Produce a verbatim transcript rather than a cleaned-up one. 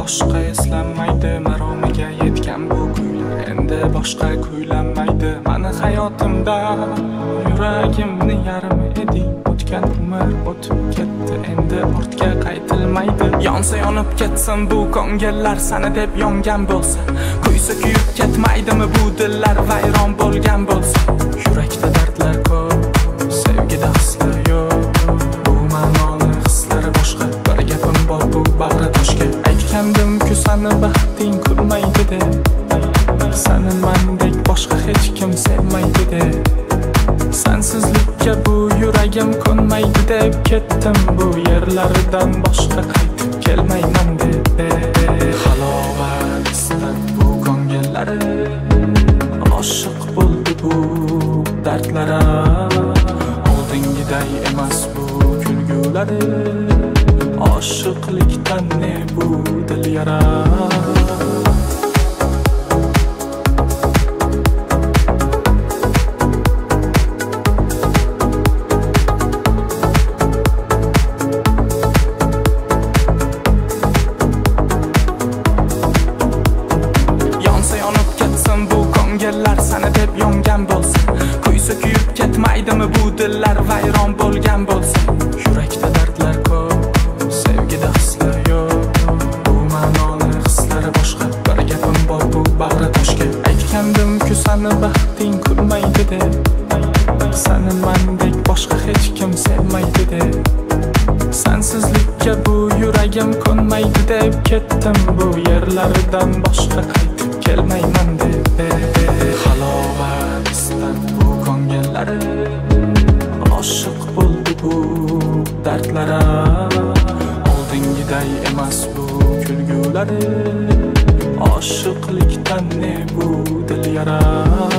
boshqa eslanmaydi, maromiga yetgan bu kuylar endi boshqa kuylanmaydi. Mani hayotimda yuragimni yarim eding, o'tgan umr o'tib ketdi, endi ortga qaytilmaydi. Yonsa yonib ketsin bu ko'ngillar, sani deb yongan bo'lsa, kuysa kuyib ketmaydimi bu dillar vayron bo'lgan bo'lsa. Yurakda dardlar ko'p, sevgida hislar yo'q, bu ma'noli hislari boshqa. Bir gapim bor bu bag'ri toshga, aytgandim-ku sani baxting kulmaydi deb, sani mendek boshqa hech kim sevmaydi deb. Sensizlikka bu yuragim ko'nmaydi deb ketdim bu yerlardan boshqa qaytib kelmayman deb. Halovat istab bu ko'ngillari oshiq bo'ldi bu dardlara, oldingiday emas bu kulgulari, oshiqlikdan ne bu dil yara. Sani deb yongan bo'lsa, kuysa kuyib ketmaydimi bu dillar vayron bo'lgan bo'lsa. Yurakda dardlar ko'p, sevgida hislar yo'q, bu ma'noli hislari boshqa. Bir gapim bor bu bag'ri toshga, aytgandim-ku sani baxting kulmaydi deb, sani mendek boshqa hech kim sevmaydi deb. Sensizlikka bu yuragim ko'nmaydi deb ketdim bu yerlardan boshqa qaytib kelmayman deb. Halovat istab bu ko'ngillari oshiq bo'ldi bu dardlara, oldingiday emas bu kulgulari, oshiqlikdan ne bu dil yara.